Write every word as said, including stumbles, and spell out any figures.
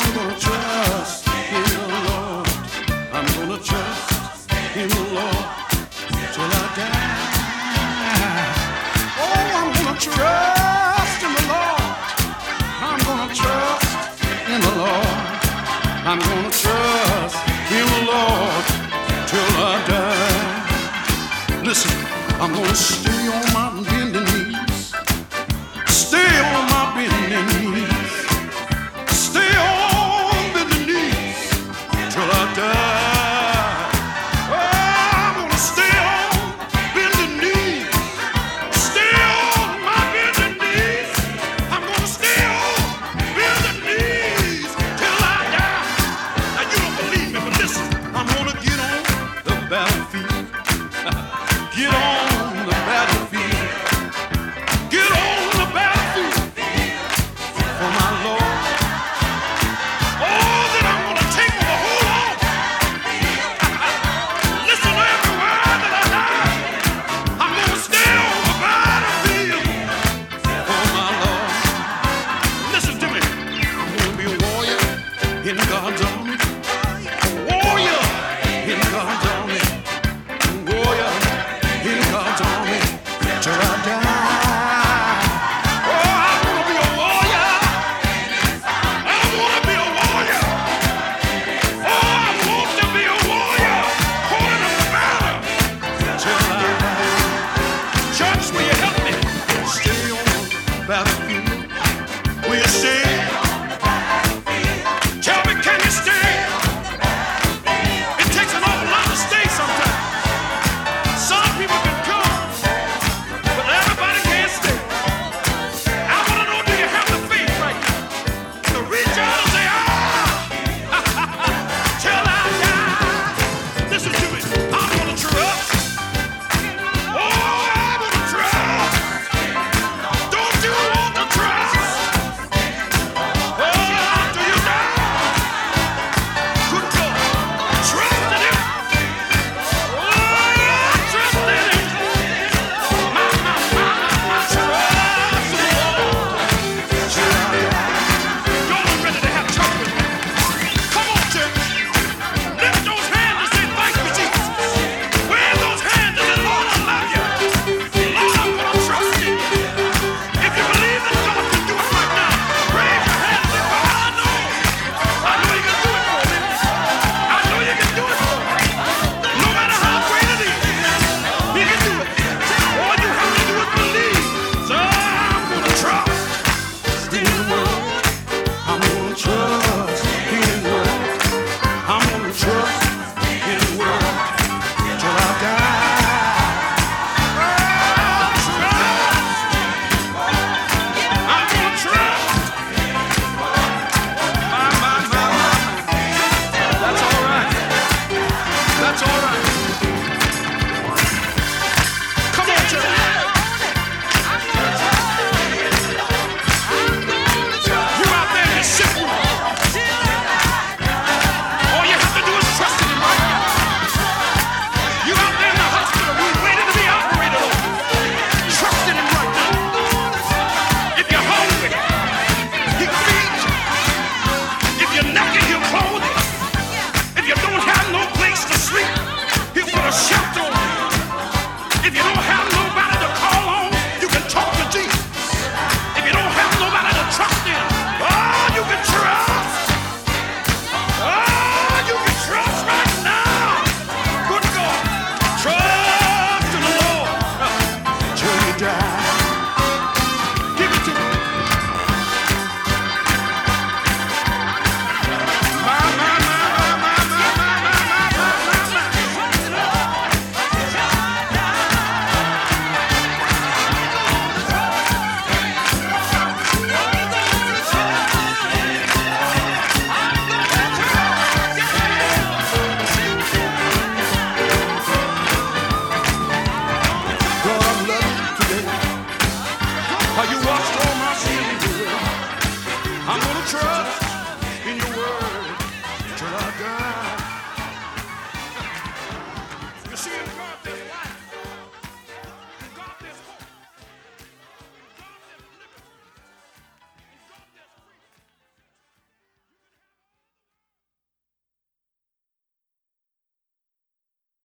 gonna trust in the Lord. I'm gonna trust in the Lord till I die. Oh, I'm gonna trust in the Lord. I'm gonna trust in the Lord. I'm gonna trust in the Lord till I die. Listen, I'm gonna stay on my bending knees. Stay on my bending knees. Stay on bending knees till I die. Oh, I'm gonna stay on bending knees. Stay on my bending knees. I'm gonna stay on bending knees till I die. Now you don't believe me, but listen, I'm gonna get on the battlefield. Get on the battlefield. Get on the battlefield for my Lord. Oh, then I'm gonna take the whole on. Listen to every word that I have. I'm gonna stay on the battlefield for my Lord. Listen to me. I'm gonna be a warrior in God's army. A warrior in God's army. A warrior in God's army till I die. Oh, I wanna be a warrior. I wanna be a warrior. Oh, I want to be a warrior. Holding a banner till I die. Church, will you help me? Stay on the battlefield. Will you stay? Tell me, can you stay? It takes an awful lot to stay sometimes. Some people can come, but everybody can't stay. I want to know, do you have the faith right now to reach out and say, ah, till I die? Listen to me. I'm going to trust. Oh, I'm going to trust. Don't you want to trust? Oh, do you die? Good God. Trust in Him. Oh, trust in Him. My, my, my, my, my trust in the Lord. Y'all are ready to have church with me. Come on, church. Lift those hands and say, thank you, Jesus. Wave those hands and say, Lord, I love you. Lord, I'm going to trust in you. If you believe that God can do it right now, raise your hand and say, God, I know. I know you can do it for me. I know you can do it for me. No matter how great it is, He can do it. All you have to do is believe. So I'm going to trust in the Word. I'm going to trust in His Word. I'm going to trust in His Word till I die. Oh, trust. I'm going to trust. My, my, my, my. That's all right. That's all right. Come on, church. You out there in the sick room. All you have to do is trust in Him right now. You out there in the hospital room waiting to be operated on. Trust in Him right now. If you're hungry, He feeds you. If you're naked, He'll clothe you. If you don't have no place to sleep, He'll put a shelter on you. If you don't have nobody to call on, you can talk to Jesus. If you don't have nobody to trust in, oh, you can trust. Oh, you can trust right now. Good God. Trust in the Lord till you die. Give it to me. My, my, my, my, my, my, my, my, my, my, my. God, I love you today. How you washed all my sins away. I'm gonna trust in your word till I die.